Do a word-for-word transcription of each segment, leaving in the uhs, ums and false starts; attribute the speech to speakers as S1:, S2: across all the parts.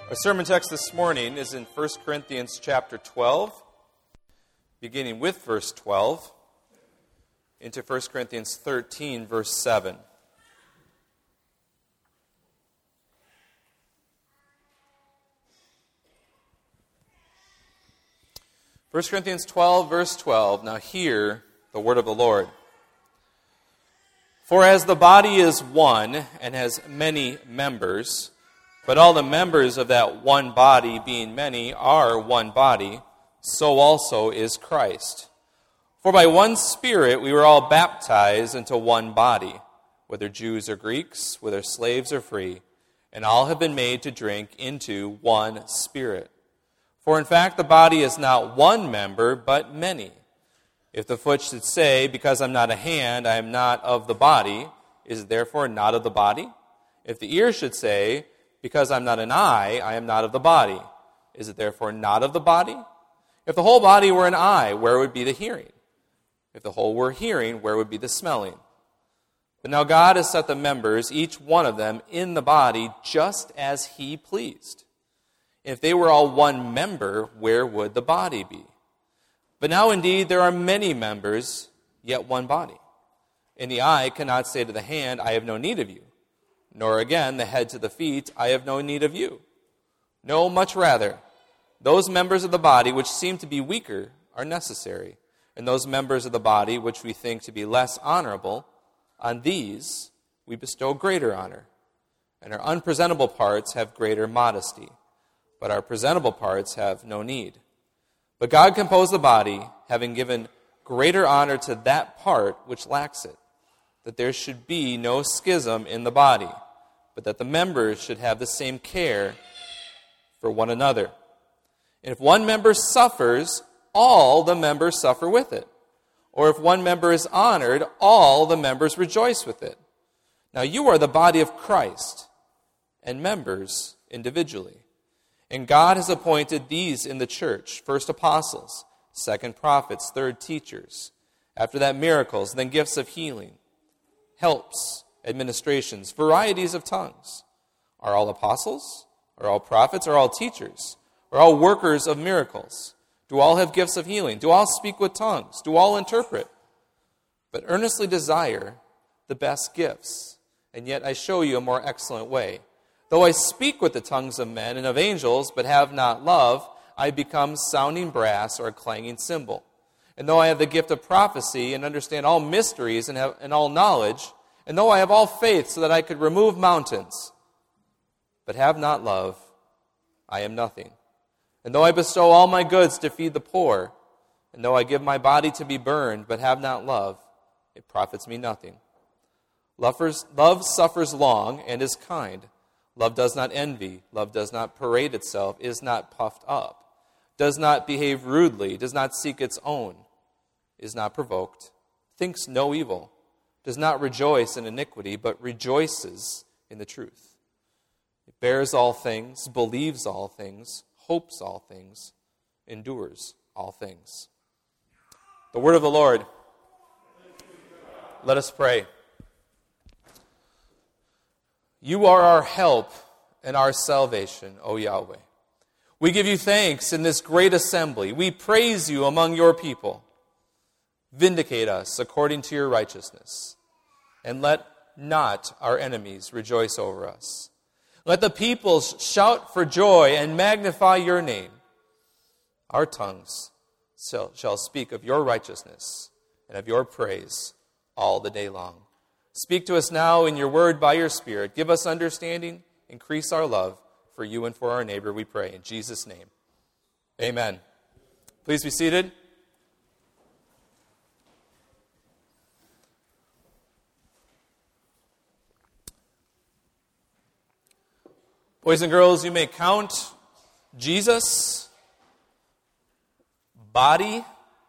S1: Our sermon text this morning is in First Corinthians chapter twelve, beginning with verse twelve, into First Corinthians thirteen, verse seven. First Corinthians twelve, verse twelve. Now hear the word of the Lord. For as the body is one and has many members, but all the members of that one body, being many, are one body, so also is Christ. For by one Spirit we were all baptized into one body, whether Jews or Greeks, whether slaves or free, and all have been made to drink into one Spirit. For in fact the body is not one member, but many. If the foot should say, because I'm not a hand, I am not of the body, is it therefore not of the body? If the ear should say, because I'm not an eye, I am not of the body, is it therefore not of the body? If the whole body were an eye, where would be the hearing? If the whole were hearing, where would be the smelling? But now God has set the members, each one of them, in the body, just as He pleased. If they were all one member, where would the body be? But now indeed there are many members, yet one body. And the eye cannot say to the hand, I have no need of you. Nor again the head to the feet, I have no need of you. No, much rather, those members of the body which seem to be weaker are necessary, and those members of the body which we think to be less honorable, on these we bestow greater honor. And our unpresentable parts have greater modesty, but our presentable parts have no need. But God composed the body, having given greater honor to that part which lacks it, that there should be no schism in the body, but that the members should have the same care for one another. And if one member suffers, all the members suffer with it. Or if one member is honored, all the members rejoice with it. Now you are the body of Christ, and members individually. And God has appointed these in the church, first apostles, second prophets, third teachers, after that miracles, then gifts of healing, helps, administrations, varieties of tongues. Are all apostles? Are all prophets? Are all teachers? Are all workers of miracles? Do all have gifts of healing? Do all speak with tongues? Do all interpret? But earnestly desire the best gifts, and yet I show you a more excellent way. Though I speak with the tongues of men and of angels, but have not love, I become sounding brass or a clanging cymbal. And though I have the gift of prophecy and understand all mysteries and, have, and all knowledge, and though I have all faith so that I could remove mountains, but have not love, I am nothing. And though I bestow all my goods to feed the poor, and though I give my body to be burned, but have not love, it profits me nothing. Lovers, love suffers long and is kind. Love does not envy. Love does not parade itself, is not puffed up, does not behave rudely, does not seek its own, is not provoked, thinks no evil, does not rejoice in iniquity, but rejoices in the truth. It bears all things, believes all things, hopes all things, endures all things. The word of the Lord. Let us pray. You are our help and our salvation, O Yahweh. We give you thanks in this great assembly. We praise you among your people. Vindicate us according to your righteousness, and let not our enemies rejoice over us. Let the peoples shout for joy and magnify your name. Our tongues shall speak of your righteousness and of your praise all the day long. Speak to us now in your word by your Spirit. Give us understanding, increase our love for you and for our neighbor, we pray. In Jesus' name, amen. Please be seated. Boys and girls, you may count Jesus, body,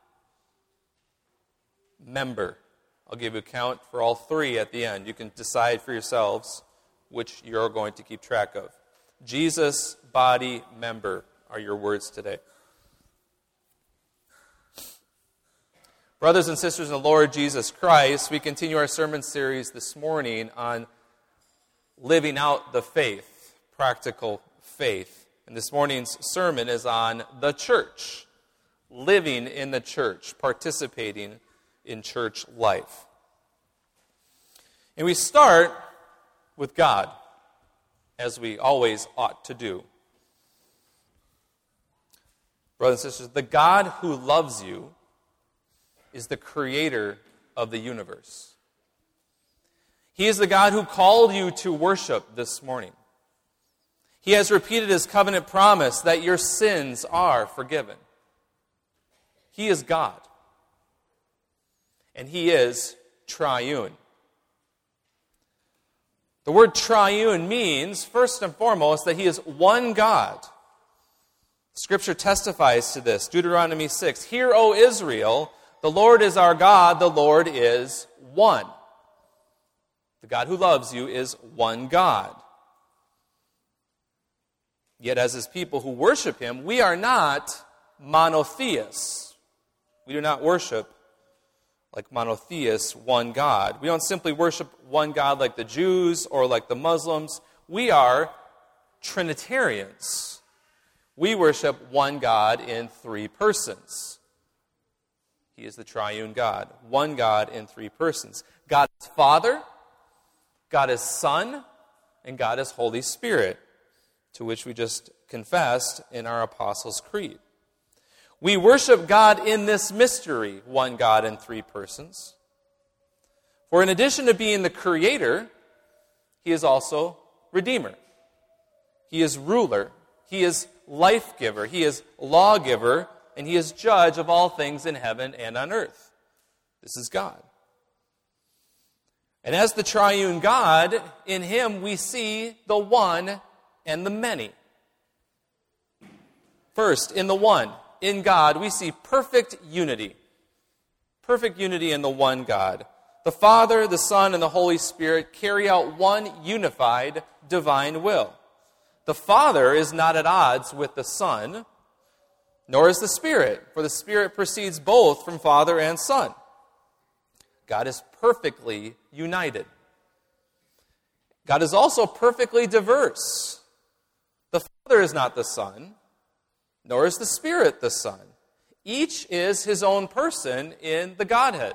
S1: member. I'll give you a count for all three at the end. You can decide for yourselves which you're going to keep track of. Jesus, body, member are your words today. Brothers and sisters in the Lord Jesus Christ, we continue our sermon series this morning on living out the faith, practical faith. And this morning's sermon is on the church, living in the church, participating in church life. And we start with God, as we always ought to do. Brothers and sisters, the God who loves you is the creator of the universe. He is the God who called you to worship this morning. He has repeated his covenant promise that your sins are forgiven. He is God. And he is triune. The word triune means, first and foremost, that he is one God. Scripture testifies to this. Deuteronomy six, "Hear, O Israel, the Lord is our God, the Lord is one." The God who loves you is one God. Yet as his people who worship him, we are not monotheists. We do not worship like monotheists, one God. We don't simply worship one God like the Jews or like the Muslims. We are Trinitarians. We worship one God in three persons. He is the triune God. One God in three persons. God is Father, God is Son, and God is Holy Spirit, to which we just confessed in our Apostles' Creed. We worship God in this mystery, one God in three persons. For in addition to being the Creator, he is also Redeemer. He is ruler. He is life-giver. He is lawgiver. And he is judge of all things in heaven and on earth. This is God. And as the triune God, in him we see the one and the many. First, in the one, in God, we see perfect unity. Perfect unity in the one God. The Father, the Son, and the Holy Spirit carry out one unified divine will. The Father is not at odds with the Son, nor is the Spirit, for the Spirit proceeds both from Father and Son. God is perfectly united. God is also perfectly diverse. The Father is not the Son, nor is the Spirit the Son. Each is his own person in the Godhead.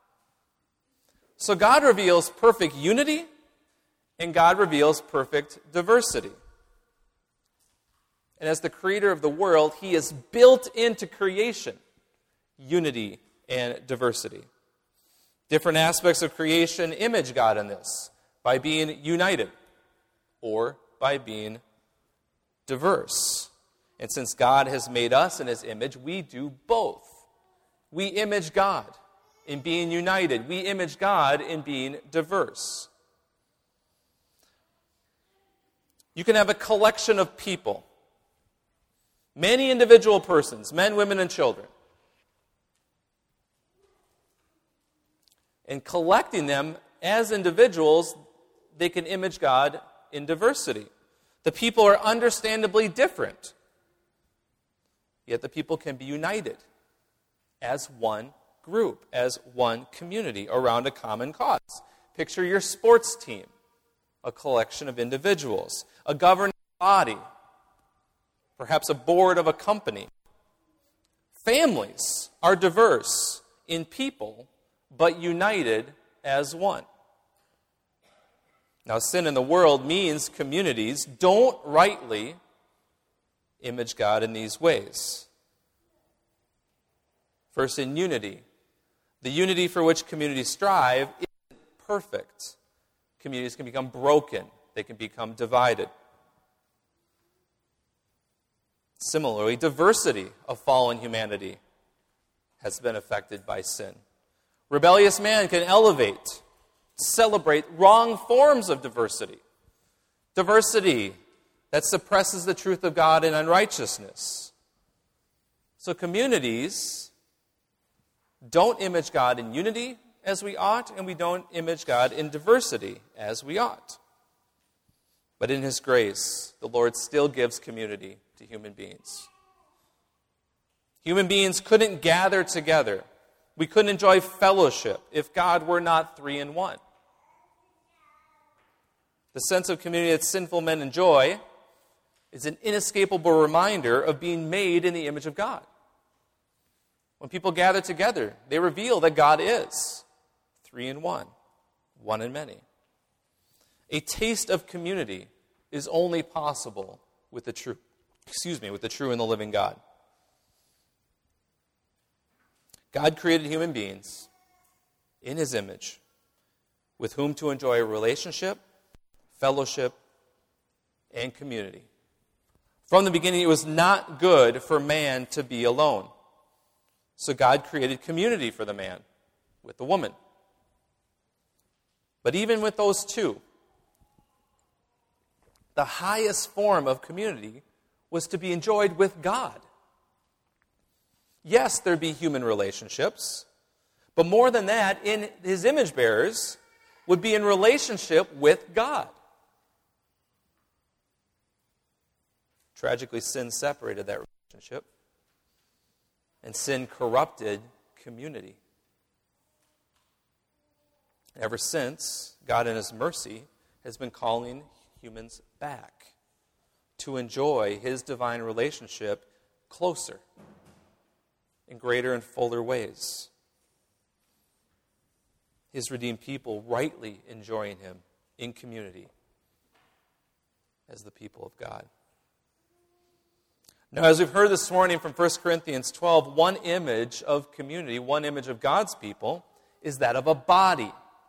S1: So God reveals perfect unity, and God reveals perfect diversity. And as the creator of the world, he is built into creation unity and diversity. Different aspects of creation image God in this by being united or by being diverse. And since God has made us in his image, we do both. We image God in being united. We image God in being diverse. You can have a collection of people, many individual persons, men, women, and children. And collecting them as individuals, they can image God in diversity. The people are understandably different, yet the people can be united as one group, as one community around a common cause. Picture your sports team, a collection of individuals, a governing body, perhaps a board of a company. Families are diverse in people, but united as one. Now, sin in the world means communities don't rightly image God in these ways. First, in unity. The unity for which communities strive isn't perfect. Communities can become broken. They can become divided. Similarly, diversity of fallen humanity has been affected by sin. Rebellious man can elevate, celebrate wrong forms of diversity. Diversity that suppresses the truth of God in unrighteousness. So communities don't image God in unity as we ought, and we don't image God in diversity as we ought. But in his grace, the Lord still gives community to human beings. Human beings couldn't gather together. We couldn't enjoy fellowship if God were not three in one. The sense of community that sinful men enjoy is an inescapable reminder of being made in the image of God. When people gather together, they reveal that God is three in one, one in many. A taste of community is only possible with the true, excuse me, with the true and the living God. God created human beings in his image, with whom to enjoy a relationship, fellowship, and community. From the beginning, it was not good for man to be alone. So God created community for the man with the woman. But even with those two, the highest form of community was to be enjoyed with God. Yes, there'd be human relationships, but more than that, in his image bearers would be in relationship with God. Tragically, sin separated that relationship, and sin corrupted community. Ever since, God in his mercy has been calling humans back to enjoy his divine relationship closer, in greater and fuller ways. His redeemed people rightly enjoying him in community as the people of God. Now, as we've heard this morning from First Corinthians twelve, one image of community, one image of God's people, is that of a body.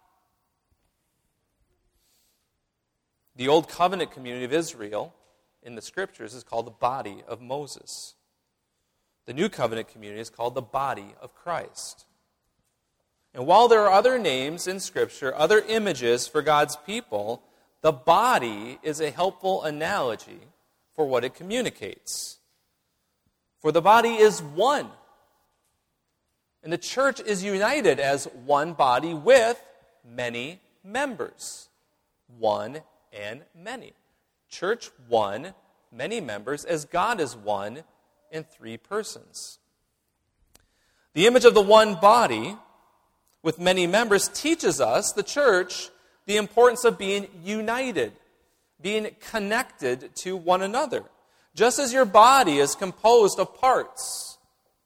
S1: The Old Covenant community of Israel in the Scriptures is called the body of Moses. The New Covenant community is called the body of Christ. And while there are other names in Scripture, other images for God's people, the body is a helpful analogy for what it communicates. For the body is one. And the church is united as one body with many members. One and many. Church one, many members, as God is one in three persons. The image of the one body with many members teaches us, the church, the importance of being united, being connected to one another. Just as your body is composed of parts,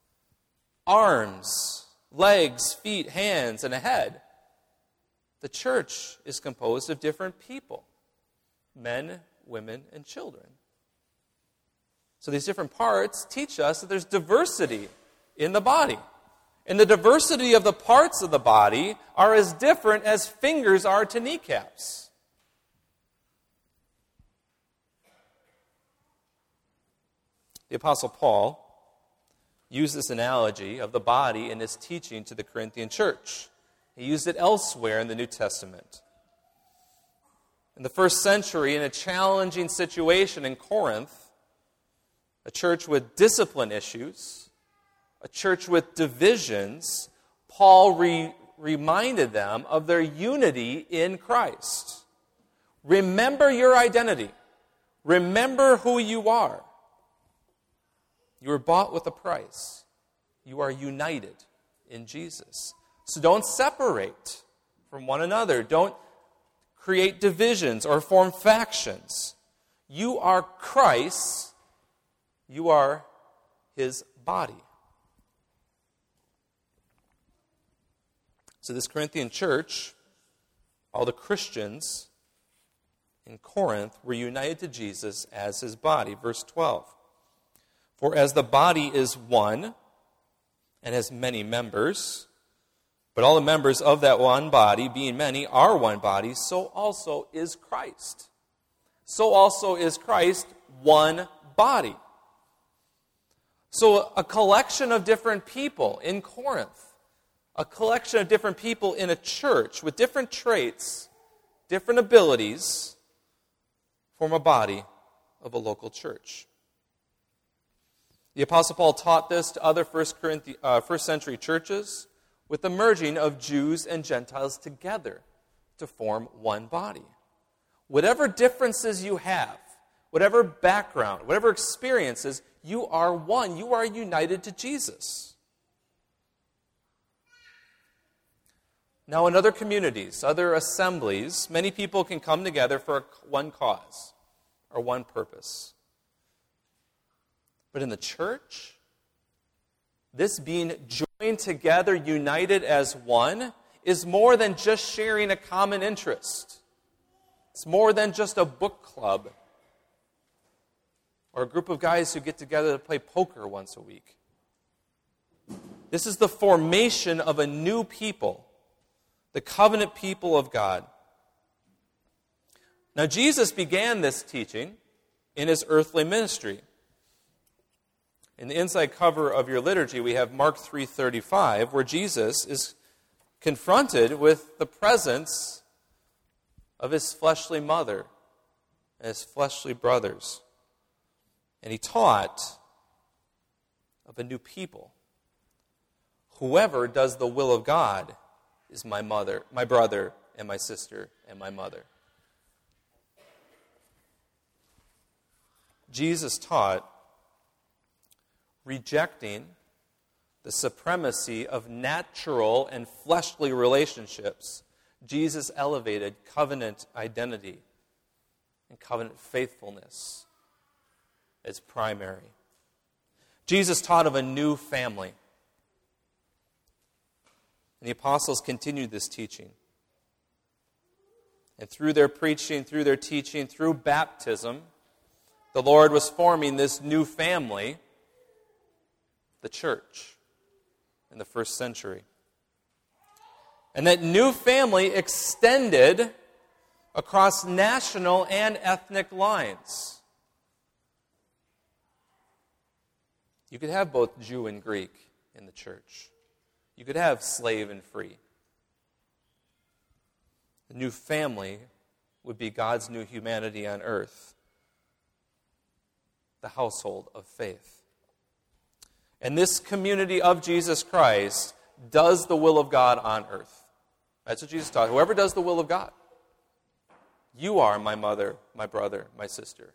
S1: arms, legs, feet, hands, and a head, the church is composed of different people, men, women, and children. So these different parts teach us that there's diversity in the body. And the diversity of the parts of the body are as different as fingers are to kneecaps. The Apostle Paul used this analogy of the body in his teaching to the Corinthian church. He used it elsewhere in the New Testament. In the first century, in a challenging situation in Corinth, a church with discipline issues, a church with divisions, Paul re- reminded them of their unity in Christ. Remember your identity. Remember who you are. You were bought with a price. You are united in Jesus. So don't separate from one another. Don't create divisions or form factions. You are Christ. You are his body. So this Corinthian church, all the Christians in Corinth were united to Jesus as his body. Verse twelve. For as the body is one and has many members, but all the members of that one body, being many, are one body, so also is Christ. So also is Christ one body. So a collection of different people in Corinth, a collection of different people in a church with different traits, different abilities, form a body of a local church. The Apostle Paul taught this to other first, Corinthi- uh, first century churches with the merging of Jews and Gentiles together to form one body. Whatever differences you have, whatever background, whatever experiences, you are one. You are united to Jesus. Now, in other communities, other assemblies, many people can come together for one cause or one purpose. But in the church, this being joined together, united as one, is more than just sharing a common interest. It's more than just a book club or a group of guys who get together to play poker once a week. This is the formation of a new people, the covenant people of God. Now, Jesus began this teaching in his earthly ministry. In the inside cover of your liturgy, we have Mark three thirty-five, where Jesus is confronted with the presence of his fleshly mother and his fleshly brothers. And he taught of a new people. Whoever does the will of God is my mother, my brother, and my sister, and my mother. Jesus taught rejecting the supremacy of natural and fleshly relationships. Jesus elevated covenant identity and covenant faithfulness as primary. Jesus taught of a new family. And the apostles continued this teaching. And through their preaching, through their teaching, through baptism, the Lord was forming this new family, the church, in the first century. And that new family extended across national and ethnic lines. You could have both Jew and Greek in the church. You could have slave and free. The new family would be God's new humanity on earth, the household of faith. And this community of Jesus Christ does the will of God on earth. That's what Jesus taught. Whoever does the will of God. You are my mother, my brother, my sister.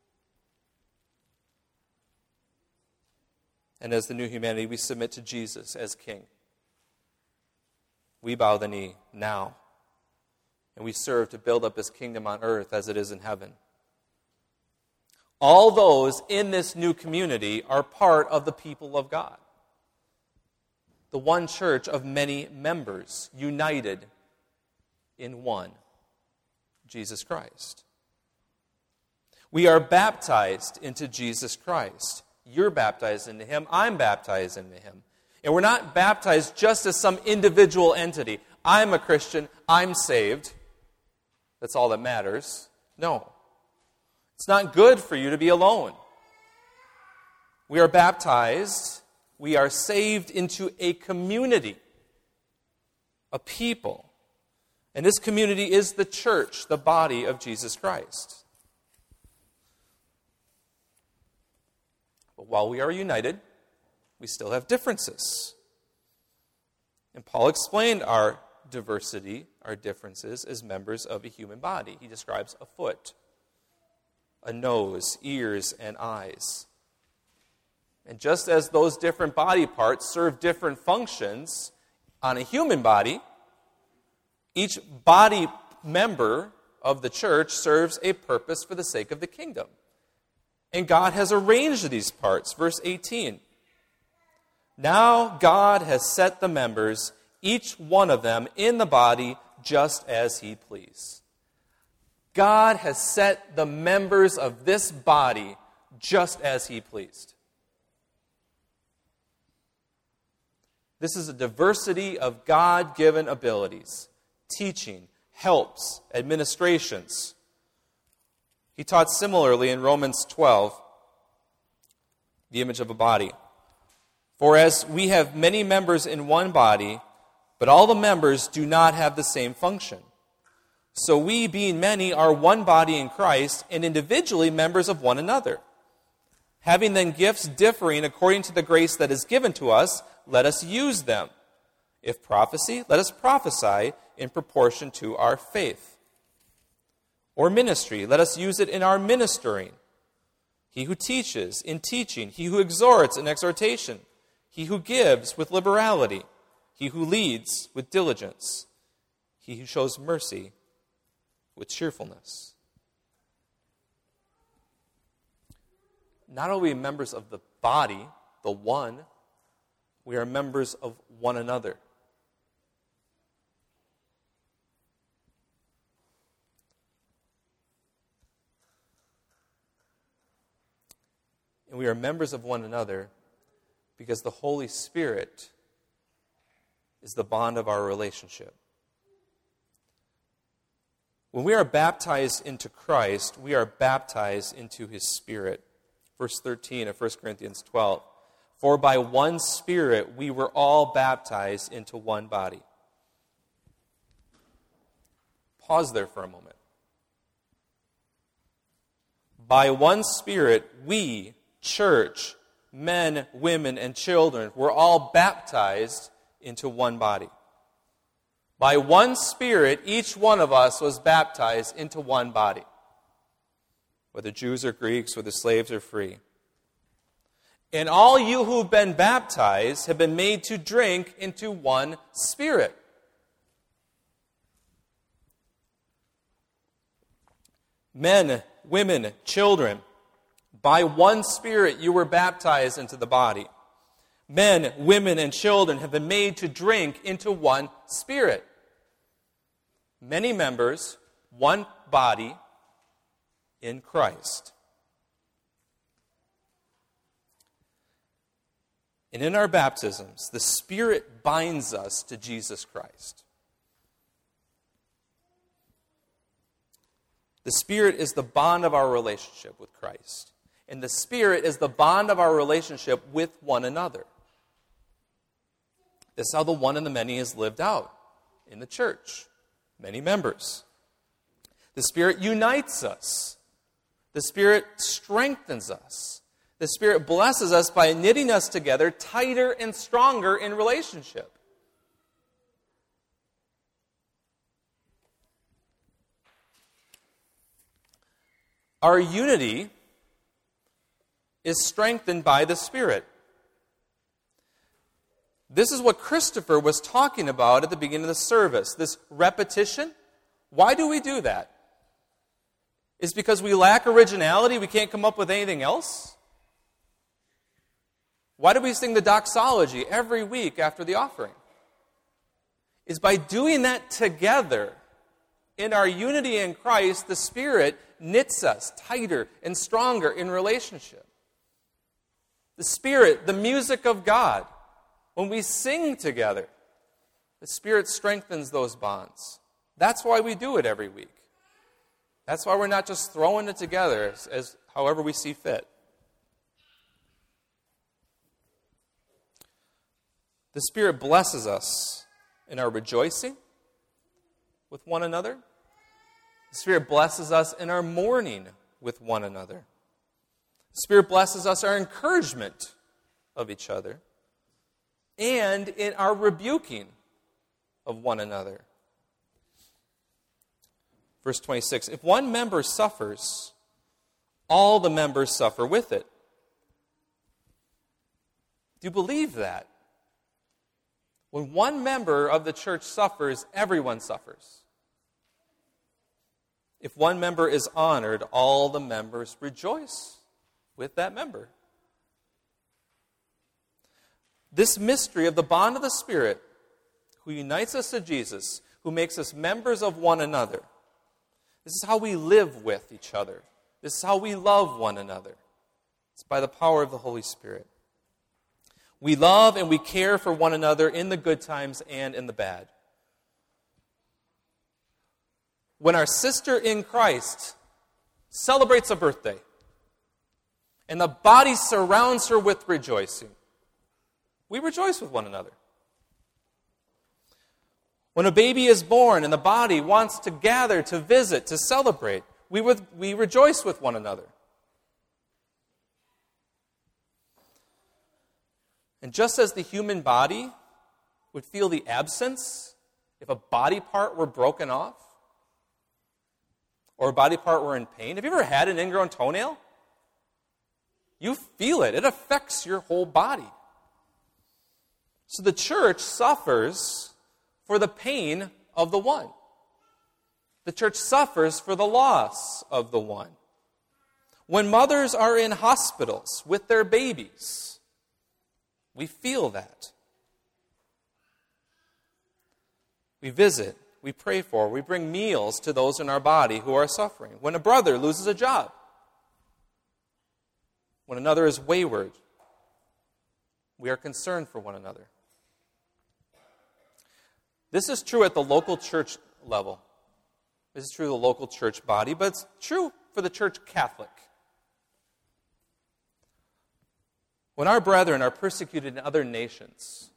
S1: And as the new humanity, we submit to Jesus as King. We bow the knee now. And we serve to build up his kingdom on earth as it is in heaven. All those in this new community are part of the people of God. The one church of many members, united in one, Jesus Christ. We are baptized into Jesus Christ. You're baptized into him. I'm baptized into him. And we're not baptized just as some individual entity. I'm a Christian. I'm saved. That's all that matters. No. It's not good for you to be alone. We are baptized. We are saved into a community, a people. And this community is the church, the body of Jesus Christ. But while we are united, we still have differences. And Paul explained our diversity, our differences, as members of a human body. He describes a foot, a nose, ears, and eyes. And just as those different body parts serve different functions on a human body, each body member of the church serves a purpose for the sake of the kingdom. And God has arranged these parts. Verse eighteen. Now God has set the members, each one of them, in the body just as he pleased. God has set the members of this body just as he pleased. This is a diversity of God-given abilities, teaching, helps, administrations. He taught similarly in Romans twelve, the image of a body. For as we have many members in one body, but all the members do not have the same function. So we, being many, are one body in Christ, and individually members of one another. Having then gifts differing according to the grace that is given to us, let us use them. If prophecy, let us prophesy in proportion to our faith. Or ministry, let us use it in our ministering. He who teaches, in teaching. He who exhorts, in exhortation. He who gives, with liberality. He who leads, with diligence. He who shows mercy, with cheerfulness. Not only members of the body, the one, we are members of one another. And we are members of one another because the Holy Spirit is the bond of our relationship. When we are baptized into Christ, we are baptized into His Spirit. Verse thirteen of First Corinthians twelve. For by one Spirit we were all baptized into one body. Pause there for a moment. By one Spirit, we, church, men, women, and children, were all baptized into one body. By one Spirit, each one of us was baptized into one body. Whether Jews or Greeks, whether slaves or free. And all you who've been baptized have been made to drink into one Spirit. Men, women, children, by one Spirit you were baptized into the body. Men, women, and children have been made to drink into one Spirit. Many members, one body in Christ. And in our baptisms, the Spirit binds us to Jesus Christ. The Spirit is the bond of our relationship with Christ. And the Spirit is the bond of our relationship with one another. This is how the one and the many is lived out in the church. Many members. The Spirit unites us. The Spirit strengthens us. The Spirit blesses us by knitting us together tighter and stronger in relationship. Our unity is strengthened by the Spirit. This is what Christopher was talking about at the beginning of the service. This repetition. Why do we do that? Is it because we lack originality? We can't come up with anything else? Why do we sing the doxology every week after the offering? Is by doing that together, in our unity in Christ, the Spirit knits us tighter and stronger in relationship. The Spirit, the music of God, when we sing together, the Spirit strengthens those bonds. That's why we do it every week. That's why we're not just throwing it together as, as however we see fit. The Spirit blesses us in our rejoicing with one another. The Spirit blesses us in our mourning with one another. The Spirit blesses us our encouragement of each other and in our rebuking of one another. Verse twenty-six, if one member suffers, all the members suffer with it. Do you believe that? When one member of the church suffers, everyone suffers. If one member is honored, all the members rejoice with that member. This mystery of the bond of the Spirit, who unites us to Jesus, who makes us members of one another, this is how we live with each other. This is how we love one another. It's by the power of the Holy Spirit. We love and we care for one another in the good times and in the bad. When our sister in Christ celebrates a birthday and the body surrounds her with rejoicing, we rejoice with one another. When a baby is born and the body wants to gather, to visit, to celebrate, we, would, we rejoice with one another. And just as the human body would feel the absence if a body part were broken off, or a body part were in pain. Have you ever had an ingrown toenail? You feel it. It affects your whole body. So the church suffers for the pain of the one. The church suffers for the loss of the one. When mothers are in hospitals with their babies, we feel that. We visit, we pray for, we bring meals to those in our body who are suffering. When a brother loses a job, when another is wayward, we are concerned for one another. This is true at the local church level. This is true of the local church body, but it's true for the church Catholic. When our brethren are persecuted in other nations,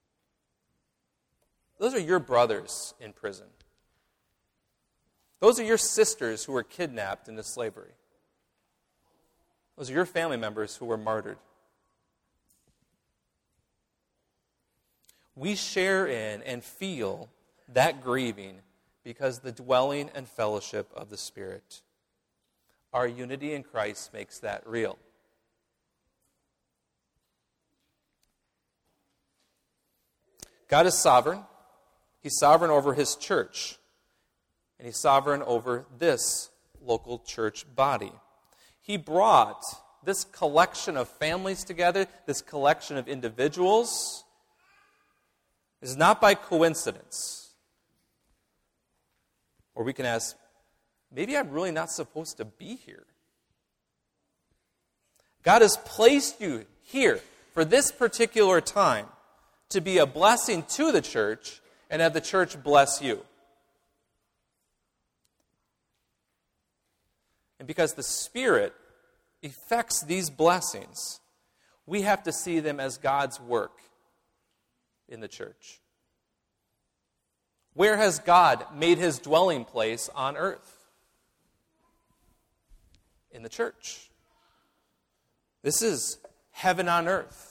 S1: those are your brothers in prison. Those are your sisters who were kidnapped into slavery. Those are your family members who were martyred. We share in and feel that grieving because the dwelling and fellowship of the Spirit. Our unity in Christ makes that real. God is sovereign. He's sovereign over His church. And He's sovereign over this local church body. He brought this collection of families together, this collection of individuals, is not by coincidence. Or we can ask, maybe I'm really not supposed to be here. God has placed you here for this particular time to be a blessing to the church and have the church bless you. And because the Spirit effects these blessings, we have to see them as God's work in the church. Where has God made His dwelling place on earth? In the church. This is heaven on earth.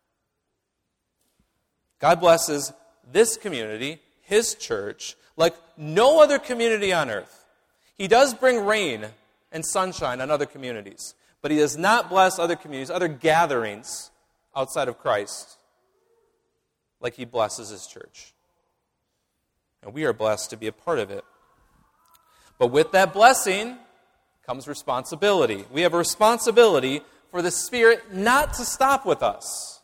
S1: God blesses this community, His church, like no other community on earth. He does bring rain and sunshine on other communities, but He does not bless other communities, other gatherings outside of Christ, like He blesses His church. And we are blessed to be a part of it. But with that blessing comes responsibility. We have a responsibility for the Spirit not to stop with us.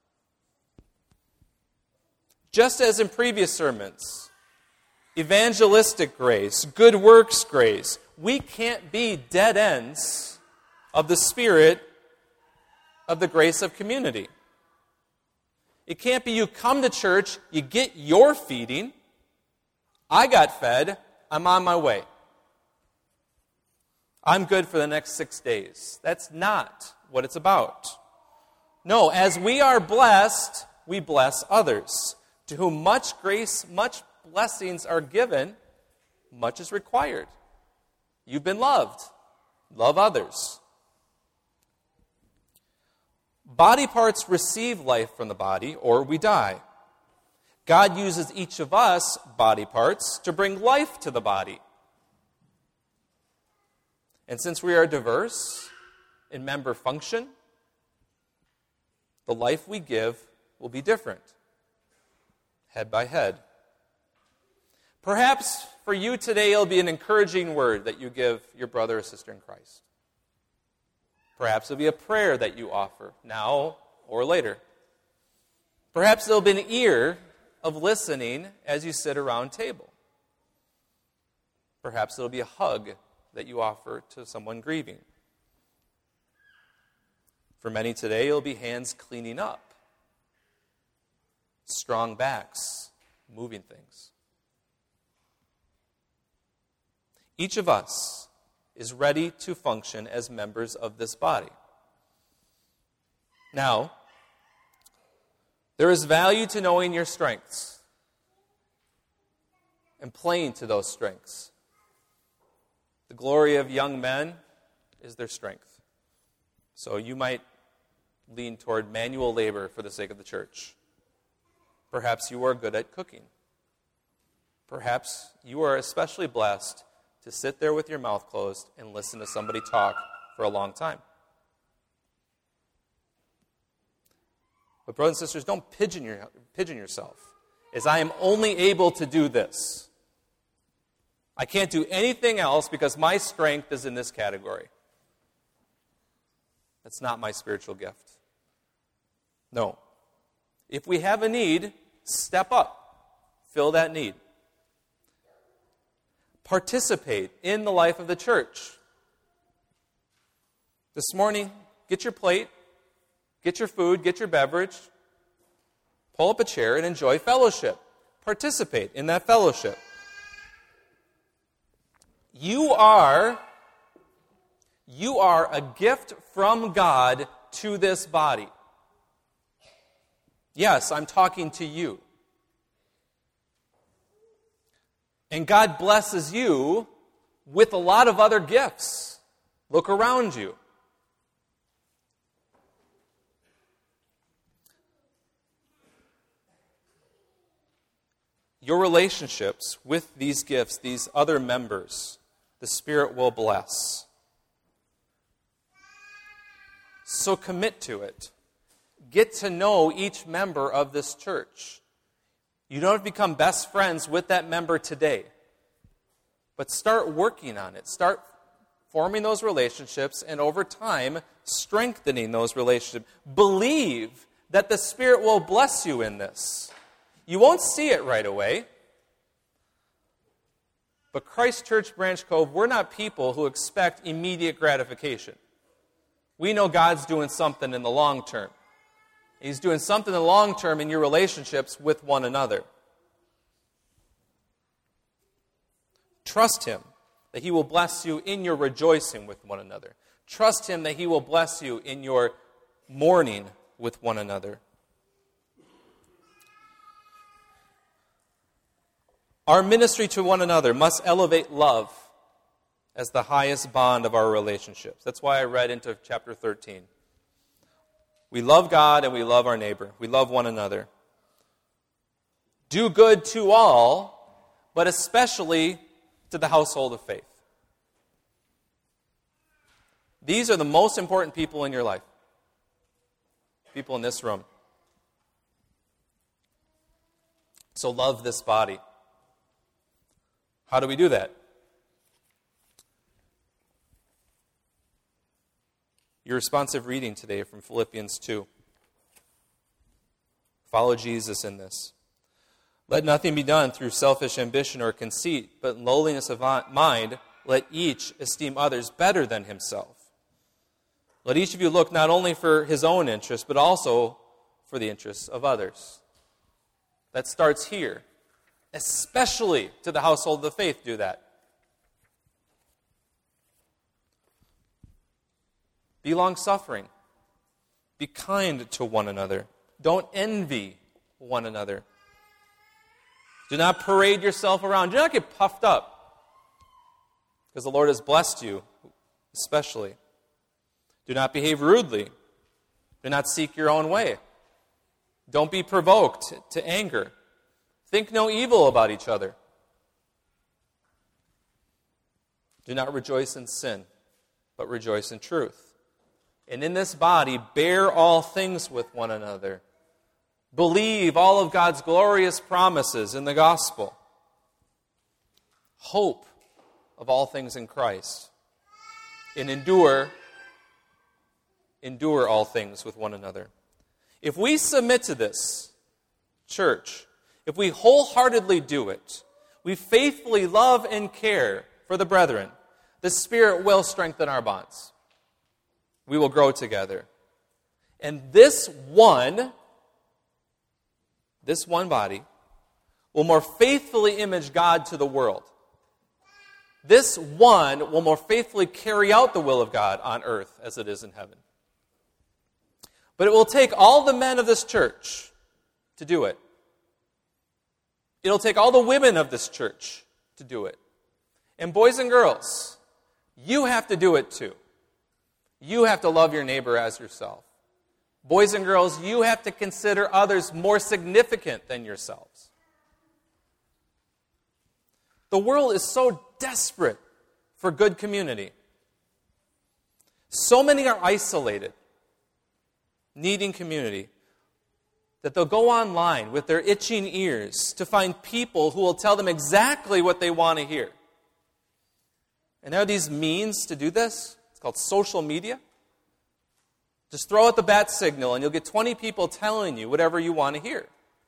S1: Just as in previous sermons, evangelistic grace, good works grace, we can't be dead ends of the Spirit of the grace of community. It can't be you come to church, you get your feeding, I got fed, I'm on my way. I'm good for the next six days. That's not what it's about. No, as we are blessed, we bless others. To whom much grace, much blessings are given, much is required. You've been loved. Love others. Body parts receive life from the body, or we die. God uses each of us, body parts, to bring life to the body. And since we are diverse in member function, the life we give will be different, head by head. Perhaps for you today, it'll be an encouraging word that you give your brother or sister in Christ. Perhaps it'll be a prayer that you offer now or later. Perhaps there'll be an ear of listening as you sit around table. Perhaps it'll be a hug that you offer to someone grieving. For many today, it'll be hands cleaning up, strong backs, moving things. Each of us is ready to function as members of this body. Now, there is value to knowing your strengths and playing to those strengths. The glory of young men is their strength. So you might lean toward manual labor for the sake of the church. Perhaps you are good at cooking. Perhaps you are especially blessed to sit there with your mouth closed and listen to somebody talk for a long time. But brothers and sisters, don't pigeon, your, pigeon yourself as I am only able to do this. I can't do anything else because my strength is in this category. That's not my spiritual gift. No. If we have a need, step up. Fill that need. Participate in the life of the church. This morning, get your plate, get your food, get your beverage, pull up a chair and enjoy fellowship. Participate in that fellowship. You are, you are a gift from God to this body. Yes, I'm talking to you. And God blesses you with a lot of other gifts. Look around you. Your relationships with these gifts, these other members, the Spirit will bless. So commit to it. Get to know each member of this church. You don't have to become best friends with that member today. But start working on it. Start forming those relationships and over time strengthening those relationships. Believe that the Spirit will bless you in this. You won't see it right away. But Christ Church Branch Cove, we're not people who expect immediate gratification. We know God's doing something in the long term. He's doing something in the long term in your relationships with one another. Trust Him that He will bless you in your rejoicing with one another. Trust Him that He will bless you in your mourning with one another. Our ministry to one another must elevate love as the highest bond of our relationships. That's why I read into chapter thirteen. We love God and we love our neighbor. We love one another. Do good to all, but especially to the household of faith. These are the most important people in your life. People in this room. So love this body. How do we do that? Your responsive reading today from Philippians two. Follow Jesus in this. Let nothing be done through selfish ambition or conceit, but in lowliness of mind, let each esteem others better than himself. Let each of you look not only for his own interest, but also for the interests of others. That starts here. Especially to the household of the faith, do that. Be long-suffering. Be kind to one another. Don't envy one another. Do not parade yourself around. Do not get puffed up, because the Lord has blessed you, especially. Do not behave rudely. Do not seek your own way. Don't be provoked to anger. Think no evil about each other. Do not rejoice in sin, but rejoice in truth. And in this body, bear all things with one another. Believe all of God's glorious promises in the gospel. Hope of all things in Christ. And endure, endure all things with one another. If we submit to this, church, if we wholeheartedly do it, we faithfully love and care for the brethren, the Spirit will strengthen our bonds. We will grow together. And this one, this one body, will more faithfully image God to the world. This one will more faithfully carry out the will of God on earth as it is in heaven. But it will take all the men of this church to do it. It'll take all the women of this church to do it. And boys and girls, you have to do it too. You have to love your neighbor as yourself. Boys and girls, you have to consider others more significant than yourselves. The world is so desperate for good community. So many are isolated, needing community, that they'll go online with their itching ears to find people who will tell them exactly what they want to hear. And there are these means to do this. It's called social media. Just throw out the bat signal and you'll get twenty people telling you whatever you want to hear.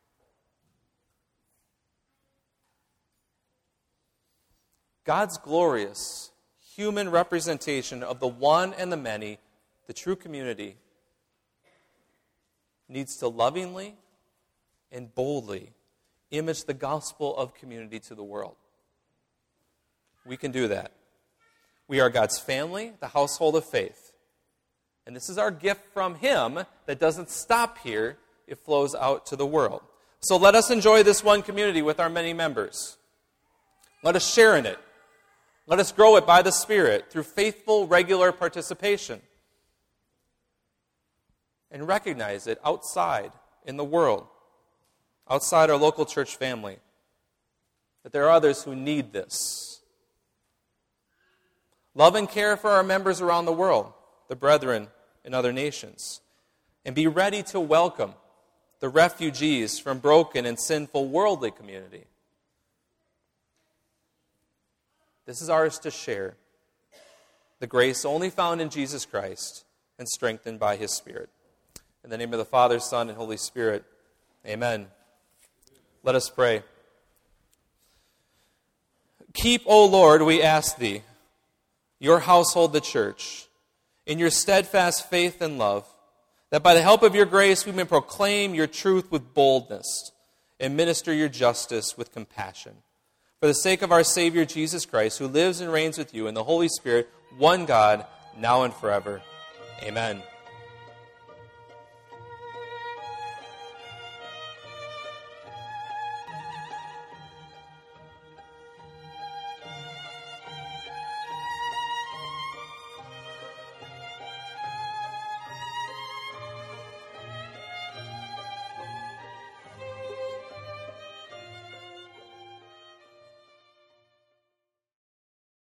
S1: God's glorious human representation of the one and the many, the true community, needs to lovingly and boldly image the gospel of community to the world. We can do that. We are God's family, the household of faith. And this is our gift from Him that doesn't stop here. It flows out to the world. So let us enjoy this one community with our many members. Let us share in it. Let us grow it by the Spirit through faithful, regular participation. And recognize it outside in the world, outside our local church family, that there are others who need this. Love and care for our members around the world, the brethren in other nations, and be ready to welcome the refugees from broken and sinful worldly community. This is ours to share, the grace only found in Jesus Christ and strengthened by His Spirit. In the name of the Father, Son, and Holy Spirit, amen. Let us pray. Keep, O Lord, we ask Thee, your household, the church, in your steadfast faith and love, that by the help of your grace we may proclaim your truth with boldness and minister your justice with compassion. For the sake of our Savior Jesus Christ, who lives and reigns with you in the Holy Spirit, one God, now and forever. Amen.